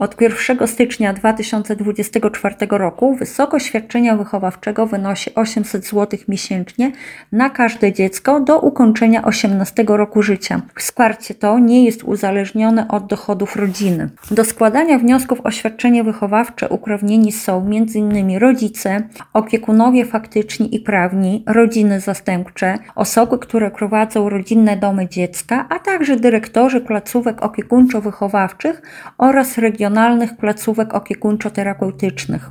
Od 1 stycznia 2024 roku wysokość świadczenia wychowawczego wynosi 800 zł miesięcznie na każde dziecko do ukończenia 18 roku życia. Wsparcie to nie jest uzależnione od dochodów rodziny. Do składania wniosków o świadczenie wychowawcze uprawnieni są m.in. rodzice, opiekunowie faktyczni i prawni, rodziny zastępcze, osoby, które prowadzą rodzinne domy dziecka, a także dyrektorzy placówek opiekuńczo-wychowawczych oraz regionalnych placówek opiekuńczo-terapeutycznych.